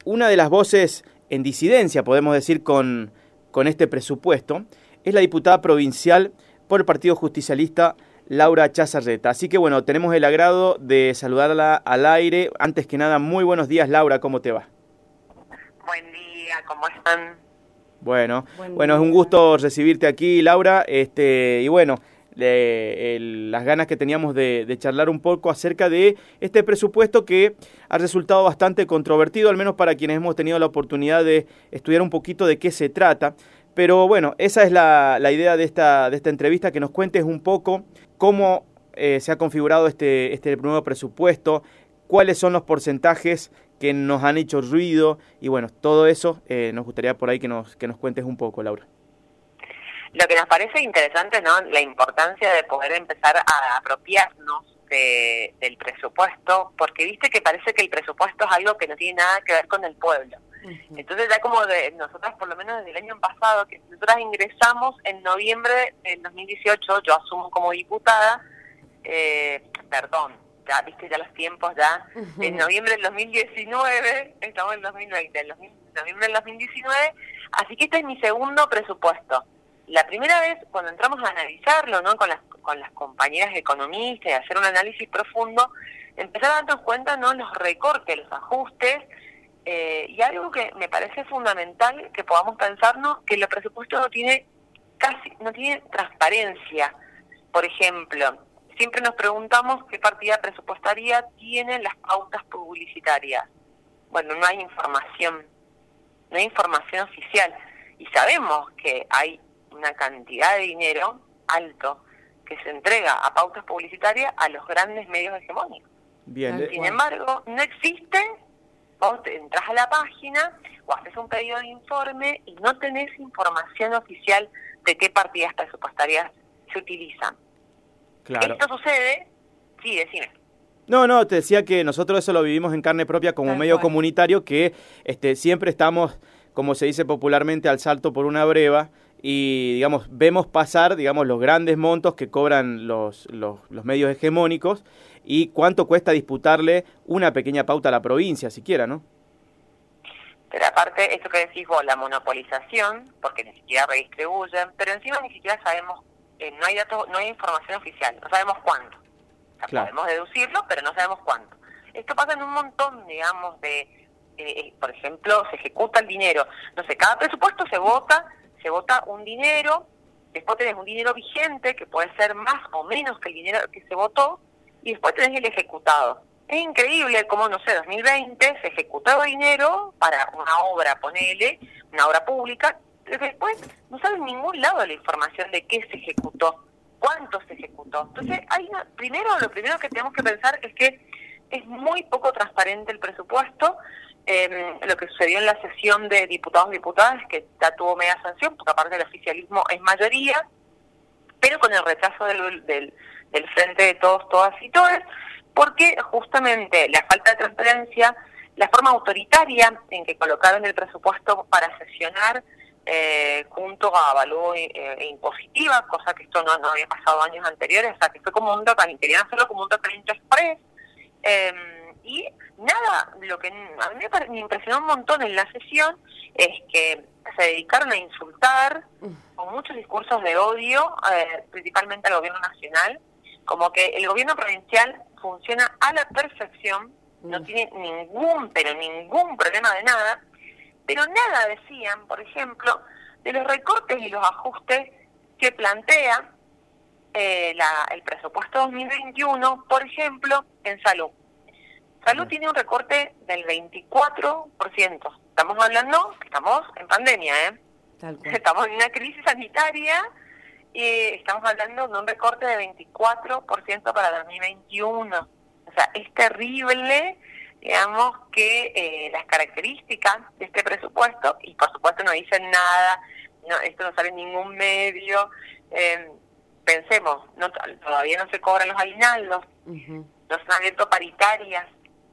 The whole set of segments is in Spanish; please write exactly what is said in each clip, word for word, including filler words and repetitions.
una de las voces en disidencia, podemos decir, con, con este presupuesto, es la diputada provincial por el Partido Justicialista, Laura Chazarreta. Así que bueno, tenemos el agrado de saludarla al aire. Antes que nada, muy buenos días, Laura, ¿cómo te va? Buen día, ¿cómo están? Bueno, Buen bueno, es un gusto recibirte aquí, Laura, este, y bueno, le, el, las ganas que teníamos de, de charlar un poco acerca de este presupuesto que ha resultado bastante controvertido, al menos para quienes hemos tenido la oportunidad de estudiar un poquito de qué se trata. Pero bueno, esa es la, la idea de esta, de esta entrevista, que nos cuentes un poco cómo eh, se ha configurado este, este nuevo presupuesto, cuáles son los porcentajes que nos han hecho ruido, y bueno, todo eso eh, nos gustaría por ahí que nos, que nos cuentes un poco, Laura. Lo que nos parece interesante, ¿no?, la importancia de poder empezar a apropiarnos de, del presupuesto, porque viste que parece que el presupuesto es algo que no tiene nada que ver con el pueblo. Uh-huh. Entonces ya como de nosotras, por lo menos desde el año pasado, que nosotras ingresamos en noviembre del dos mil dieciocho, yo asumo como diputada, eh, perdón, ya viste ya los tiempos ya, uh-huh. En noviembre del dos mil diecinueve, estamos en dos mil veinte, en noviembre del dos mil diecinueve, así que este es mi segundo presupuesto. La primera vez, cuando entramos a analizarlo, ¿no?, con las con las compañeras economistas, y hacer un análisis profundo, empezar a darnos cuenta, ¿no?, los recortes, los ajustes, eh, y algo que me parece fundamental que podamos pensarnos, que el presupuesto no tiene casi, no tiene transparencia. Por ejemplo, siempre nos preguntamos qué partida presupuestaria tienen las pautas publicitarias. Bueno, no hay información, no hay información oficial, y sabemos que hay una cantidad de dinero alto que se entrega a pautas publicitarias a los grandes medios hegemónicos. Bien. Sin embargo, no existe, vos entras a la página o haces un pedido de informe y no tenés información oficial de qué partidas presupuestarias se utilizan. Claro. Esto sucede, sí, decime. No, no, te decía que nosotros eso lo vivimos en carne propia como Tal medio cual. comunitario, que este, siempre estamos, como se dice popularmente, al salto por una breva, y digamos vemos pasar digamos los grandes montos que cobran los, los, los medios hegemónicos y cuánto cuesta disputarle una pequeña pauta a la provincia siquiera, ¿no? Pero aparte, esto que decís vos, la monopolización, porque ni siquiera redistribuyen, pero encima ni siquiera sabemos, eh, no hay datos, no hay información oficial, no sabemos cuánto. O sea, claro, podemos deducirlo, pero no sabemos cuánto. Esto pasa en un montón, digamos, de, eh, por ejemplo, se ejecuta el dinero. No sé, cada presupuesto se vota, se vota un dinero, después tenés un dinero vigente, que puede ser más o menos que el dinero que se votó, y después tenés el ejecutado. Es increíble cómo, no sé, dos mil veinte se ejecutó dinero para una obra, ponele, una obra pública, pero después no sale en ningún lado la información de qué se ejecutó, cuánto se ejecutó. Entonces, hay una, primero, lo primero que tenemos que pensar es que es muy poco transparente el presupuesto. Eh, lo que sucedió en la sesión de diputados y diputadas, que ya tuvo media sanción, porque aparte del oficialismo es mayoría, pero con el rechazo del, del, del Frente de Todos, Todas y Todes, porque justamente la falta de transparencia, la forma autoritaria en que colocaron el presupuesto para sesionar eh, junto a avalúo eh, impositiva, cosa que esto no, no había pasado años anteriores, o sea que fue como un tratamiento, querían hacerlo como un tratamiento express, eh, y nada, lo que a mí me impresionó un montón en la sesión es que se dedicaron a insultar con muchos discursos de odio, eh, principalmente al gobierno nacional, como que el gobierno provincial funciona a la perfección, no tiene ningún, pero ningún problema de nada, pero nada decían, por ejemplo, de los recortes y los ajustes que plantea eh, la, el presupuesto dos mil veintiuno, por ejemplo, en salud. Salud tiene un recorte del veinticuatro por ciento. Estamos hablando que estamos en pandemia, ¿eh? Tal cual. Estamos en una crisis sanitaria y estamos hablando de un recorte de veinticuatro por ciento para dos mil veintiuno. O sea, es terrible, digamos, que eh, las características de este presupuesto, y por supuesto no dicen nada, no, esto no sale en ningún medio, eh, pensemos, no, todavía no se cobran los aguinaldos, uh-huh. No se han abierto paritarias,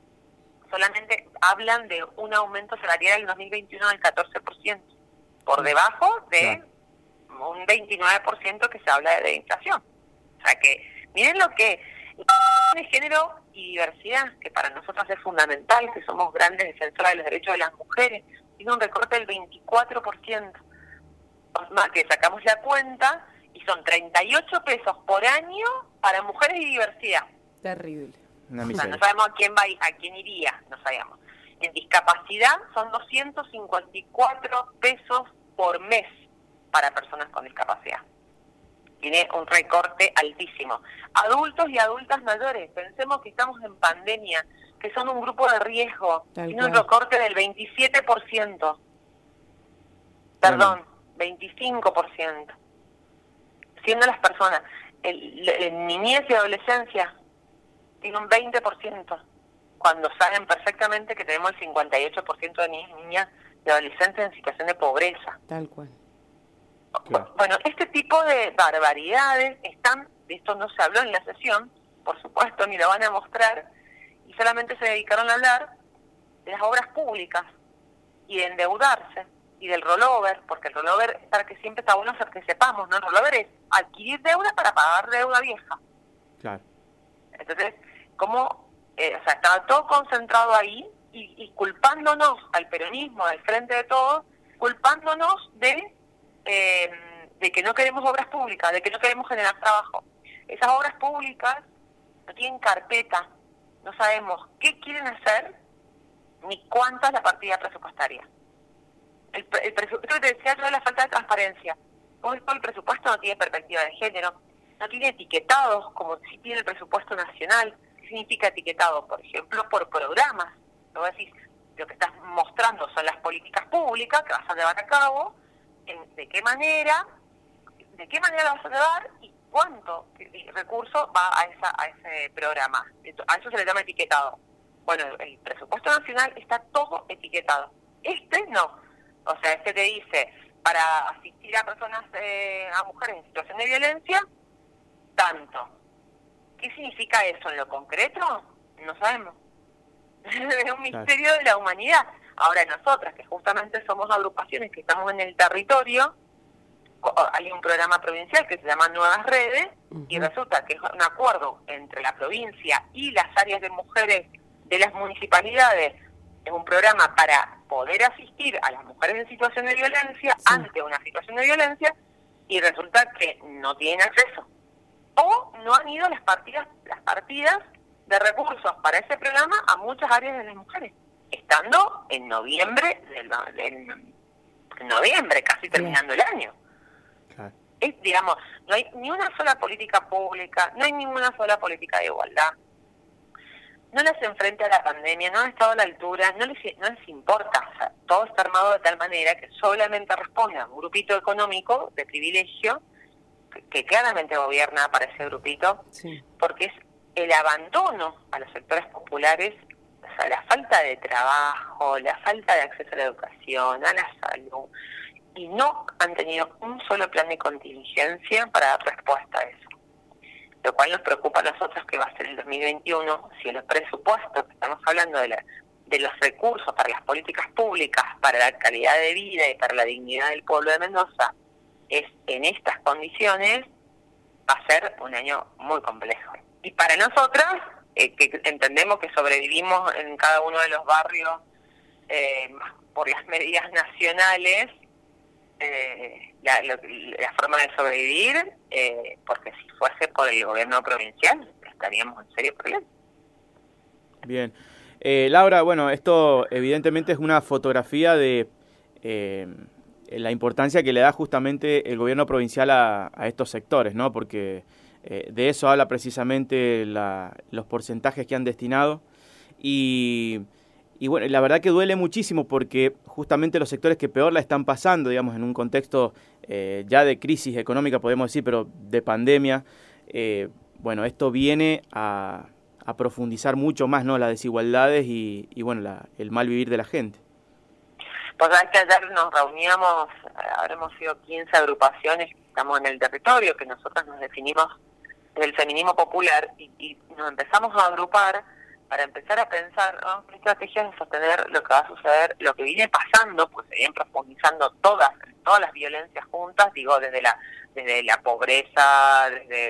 solamente hablan de un aumento salarial en dos mil veintiuno del catorce por ciento, por debajo de claro. un veintinueve por ciento que se habla de inflación. O sea que, miren lo que de género y diversidad, que para nosotros es fundamental, que somos grandes defensoras de los derechos de las mujeres, tiene un recorte del veinticuatro por ciento. O más que sacamos la cuenta y son treinta y ocho pesos por año para mujeres y diversidad. Terrible. Una o sea, no sabemos a quién va, a quién iría, no sabemos. En discapacidad son doscientos cincuenta y cuatro pesos por mes para personas con discapacidad. Tiene un recorte altísimo. Adultos y adultas mayores, pensemos que estamos en pandemia, que son un grupo de riesgo, Tal tiene un cual. recorte del veintisiete por ciento. Perdón, veinticinco por ciento. Siendo las personas, el, el niñez y adolescencia tiene un veinte por ciento, cuando saben perfectamente que tenemos el cincuenta y ocho por ciento de niños y niñas y adolescentes en situación de pobreza. Tal cual. Claro. Bueno, este tipo de barbaridades están, de esto no se habló en la sesión, por supuesto, ni lo van a mostrar, y solamente se dedicaron a hablar de las obras públicas y de endeudarse y del rollover, porque el rollover, para que siempre está bueno hacer que sepamos, ¿no? El rollover es adquirir deuda para pagar deuda vieja. Claro. Entonces, como, eh, o sea, estaba todo concentrado ahí y, y culpándonos al peronismo, al frente de todos, culpándonos de eh, de que no queremos obras públicas, de que no queremos generar trabajo. Esas obras públicas no tienen carpeta, no sabemos qué quieren hacer ni cuánta es la partida presupuestaria. El, el presupuesto que te decía yo de la falta de transparencia. Por ejemplo, el presupuesto no tiene perspectiva de género, no tiene etiquetados como sí tiene el presupuesto nacional. ¿Qué significa etiquetado? Por ejemplo, por programas. Lo voy a decir, lo que estás mostrando son las políticas públicas que vas a llevar a cabo, en, de qué manera, de qué manera lo vas a llevar y cuánto recurso va a esa a ese programa. A eso se le llama etiquetado. Bueno, el presupuesto nacional está todo etiquetado. Este no. O sea, este te dice, para asistir a personas, eh, a mujeres en situación de violencia, tanto. ¿Qué significa eso en lo concreto? No sabemos. Es un misterio de la humanidad. Ahora nosotras, que justamente somos agrupaciones que estamos en el territorio, hay un programa provincial que se llama Nuevas Redes, uh-huh. y resulta que es un acuerdo entre la provincia y las áreas de mujeres de las municipalidades. Es un programa para poder asistir a las mujeres en situación de violencia, sí. ante una situación de violencia, y resulta que no tienen acceso. O no han ido las partidas, las partidas de recursos para ese programa a muchas áreas de las mujeres, estando en noviembre, del, del, en noviembre, casi terminando el año. Claro. Es, digamos, no hay ni una sola política pública, no hay ninguna sola política de igualdad. No les enfrenta a la pandemia, no han estado a la altura, no les, no les importa. O sea, todo está armado de tal manera que solamente responde a un grupito económico de privilegio que, que claramente gobierna para ese grupito, sí. porque es el abandono a los sectores populares, o sea, la falta de trabajo, la falta de acceso a la educación, a la salud, y no han tenido un solo plan de contingencia para dar respuesta a eso. Lo cual nos preocupa a nosotros que va a ser el dos mil veintiuno, si los presupuestos, que estamos hablando de, la, de los recursos para las políticas públicas, para la calidad de vida y para la dignidad del pueblo de Mendoza, es en estas condiciones, va a ser un año muy complejo. Y para nosotras, eh, que entendemos que sobrevivimos en cada uno de los barrios eh, por las medidas nacionales, eh, la, lo, la forma de sobrevivir, eh, porque si fuese por el gobierno provincial, estaríamos en serio problemas. Bien. Eh, Laura, bueno, esto evidentemente es una fotografía de eh, la importancia que le da justamente el gobierno provincial a, a estos sectores, ¿no? Porque eh, de eso habla precisamente la, los porcentajes que han destinado y... Y bueno, la verdad que duele muchísimo porque justamente los sectores que peor la están pasando, digamos, en un contexto eh, ya de crisis económica, podemos decir, pero de pandemia, eh, bueno, esto viene a, a profundizar mucho más, ¿no?, las desigualdades y, y bueno, la, el mal vivir de la gente. Pues es que ayer nos reuníamos, habremos sido quince agrupaciones que estamos en el territorio, que nosotros nos definimos del feminismo popular y, y nos empezamos a agrupar para empezar a pensar, ¿no?, qué estrategias de sostener lo que va a suceder, lo que viene pasando, pues se vienen profundizando todas, todas las violencias juntas, digo, desde la desde la pobreza, desde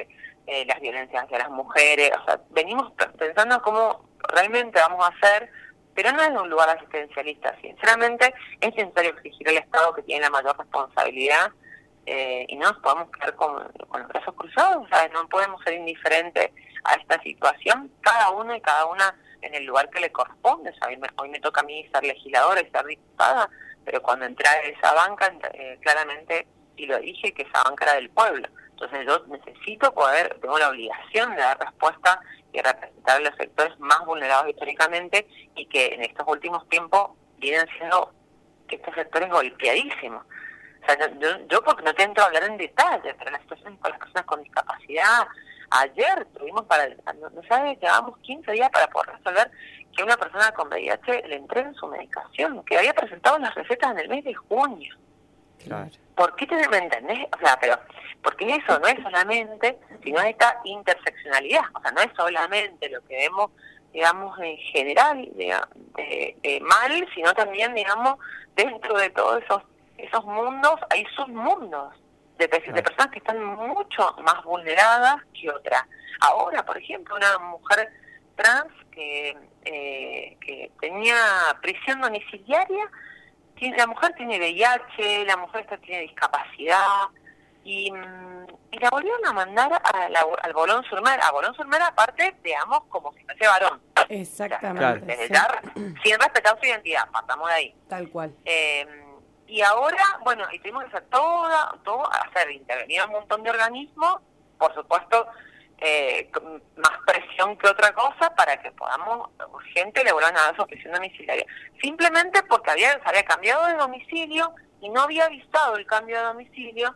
eh, las violencias hacia las mujeres, o sea, venimos pensando cómo realmente vamos a hacer, pero no es un lugar asistencialista. Sinceramente, es necesario exigir al Estado, que tiene la mayor responsabilidad, eh, y no nos podemos quedar con, con los brazos cruzados, ¿sabes? No podemos ser indiferentes a esta situación, cada uno y cada una en el lugar que le corresponde. O sea, hoy, me, hoy me toca a mí ser legisladora y ser diputada, pero cuando entré a esa banca, eh, claramente, y lo dije, que esa banca era del pueblo. Entonces yo necesito poder, tengo la obligación de dar respuesta y representar a los sectores más vulnerados históricamente, y que en estos últimos tiempos vienen siendo que estos sectores golpeadísimos. O sea, yo, yo porque no te entro a hablar en detalle, pero la situación con las personas con discapacidad, ayer tuvimos para, no, no sabes, llevábamos quince días para poder resolver que una persona con V I H le entreguen su medicación, que había presentado las recetas en el mes de junio. Claro. ¿Por qué te me entendés? O sea, pero, porque eso no es solamente, sino esta interseccionalidad, o sea, no es solamente lo que vemos, digamos, en general, de, de, de mal, sino también, digamos, dentro de todos esos esos mundos, hay submundos de, de, de personas que están mucho más vulneradas que otras. Ahora, por ejemplo, una mujer trans que, eh, que tenía prisión domiciliaria, tiene, la mujer tiene V I H, la mujer esta tiene discapacidad, y, y la volvieron a mandar a la, al Bolón sur Mer. A Bolón sur Mer, aparte, digamos, como si fuese varón. Exactamente. O sea, desde sí. Dar, sin respetar su identidad, partamos de ahí. Tal cual. Eh, Y ahora, bueno, y tuvimos que hacer toda, todo, hacer intervenir un montón de organismos, por supuesto, eh, más presión que otra cosa, para que podamos urgente le vuelvan a dar su prisión domiciliaria. Simplemente porque había, se había cambiado de domicilio y no había avisado el cambio de domicilio,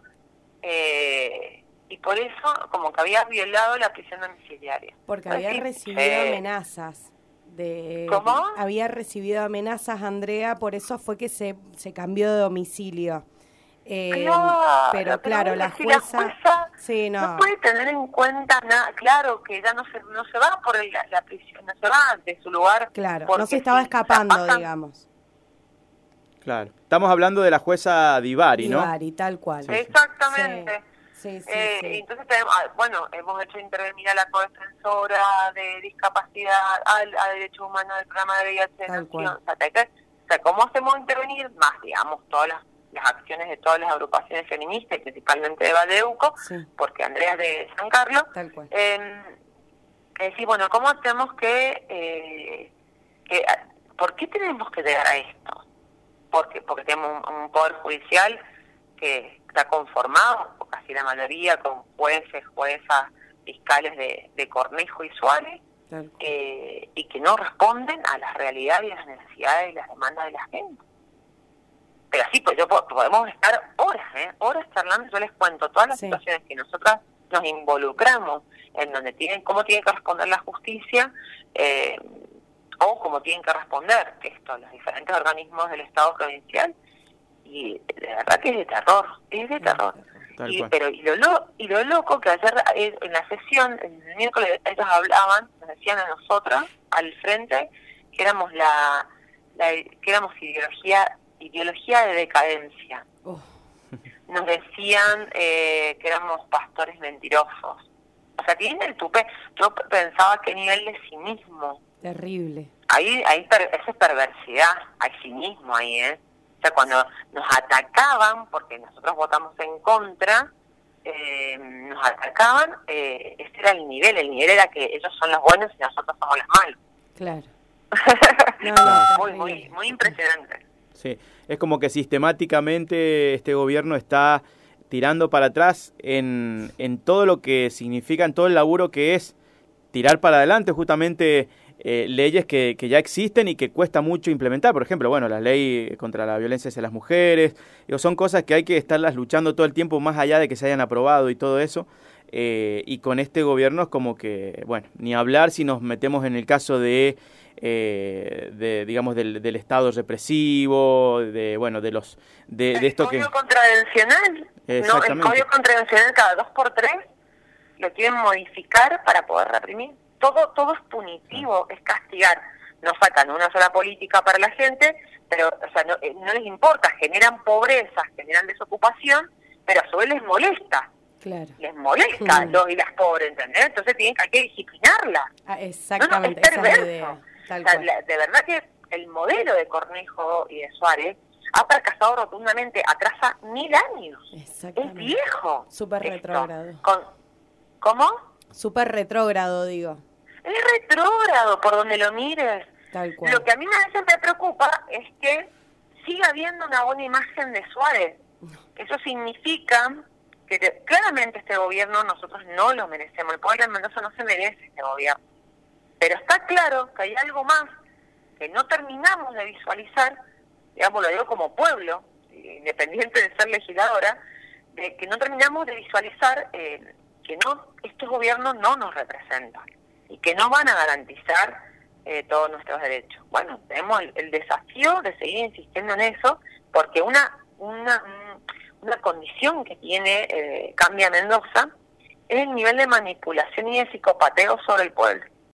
eh, y por eso como que había violado la prisión domiciliaria. Porque había Así, recibido eh, amenazas. De, ¿Cómo? Había recibido amenazas, Andrea, por eso fue que se, se cambió de domicilio. Eh, claro, pero claro, pero la si jueza, la jueza sí, no. no puede tener en cuenta nada, claro, que ella no se no se va por el, la prisión, no se va de su lugar. Claro, no se estaba si escapando, pasan, digamos. Claro. Estamos hablando de la jueza Divari, ¿no? Divari, tal cual. Sí, exactamente. Sí. Sí, sí, eh, sí. Entonces, tenemos, bueno, hemos hecho intervenir a la codefensora de discapacidad, al, a Derechos Humanos del programa de V I H de Nación. O sea, que, o sea, ¿cómo hacemos intervenir? Más, digamos, todas las, las acciones de todas las agrupaciones feministas, principalmente de Badeuco, sí. Porque Andrea es de San Carlos. Tal cual. Eh, es decir, bueno, ¿cómo hacemos que, eh, que... ¿Por qué tenemos que llegar a esto? Porque, porque tenemos un, un poder judicial que está conformado, por casi la mayoría, con jueces, juezas, fiscales de, de Cornejo y Suárez, eh, y que no responden a las realidades y las necesidades y las demandas de la gente. Pero sí, pues yo podemos estar horas, ¿eh? horas charlando. Yo les cuento todas las sí. situaciones que nosotras nos involucramos, en donde tienen, cómo tiene que responder la justicia, eh, o cómo tienen que responder esto, los diferentes organismos del Estado provincial. Y de verdad que es de terror, es de terror. Y, pero y lo, lo y lo loco que ayer en la sesión, el miércoles, ellos hablaban, nos decían a nosotras, al frente, que éramos la, la que éramos ideología ideología de decadencia. Uh. Nos decían eh, que éramos pastores mentirosos. O sea, tienen el tupe. Yo pensaba que nivel de cinismo. Terrible. Ahí, ahí esa es perversidad, hay cinismo ahí, ¿eh? O sea, cuando nos atacaban, porque nosotros votamos en contra, eh, nos atacaban, eh, ese era el nivel, el nivel era que ellos son los buenos y nosotros somos los malos. Claro. No, no, muy, muy, muy impresionante. Sí, es como que sistemáticamente este gobierno está tirando para atrás en, en todo lo que significa, en todo el laburo que es tirar para adelante justamente eh, leyes que, que ya existen y que cuesta mucho implementar. Por ejemplo, bueno, la ley contra la violencia hacia las mujeres, digo, son cosas que hay que estarlas luchando todo el tiempo más allá de que se hayan aprobado y todo eso. Eh, y con este gobierno es como que, bueno, ni hablar si nos metemos en el caso de, eh, de digamos, del, del Estado represivo, de, bueno, de los, de, de esto que... El código contravencional, ¿no? El código contravencional cada dos por tres lo quieren modificar para poder reprimir. Todo, todo es punitivo, es castigar. No sacan una sola política para la gente, pero, o sea, no, no les importa, generan pobreza, generan desocupación, pero a su vez les molesta. Claro. Les molesta a Mm. los y las pobres, ¿entendés? Entonces tienen que, hay que disciplinarla. Ah, exactamente, no, no, es esa es la perverso. idea. Tal O sea, cual. la- de verdad que el modelo de Cornejo y de Suárez ha fracasado rotundamente, atrasa mil años. Es Exactamente. viejo. Súper esto. retrógrado. Con, ¿Cómo? Súper retrógrado, digo. Es retrógrado por donde lo mires. Tal cual. Lo que a mí a veces me preocupa es que siga habiendo una buena imagen de Suárez. Eso significa que te- claramente este gobierno nosotros no lo merecemos. El pueblo de Mendoza no se merece este gobierno. Pero está claro que hay algo más que no terminamos de visualizar, digamos, lo digo como pueblo, independiente de ser legisladora, de que no terminamos de visualizar eh, que no estos gobiernos no nos representan y que no van a garantizar eh, todos nuestros derechos. Bueno, tenemos el, el desafío de seguir insistiendo en eso, porque una una una condición que tiene eh, Cambia Mendoza es el nivel de manipulación y de psicopateo sobre el pueblo.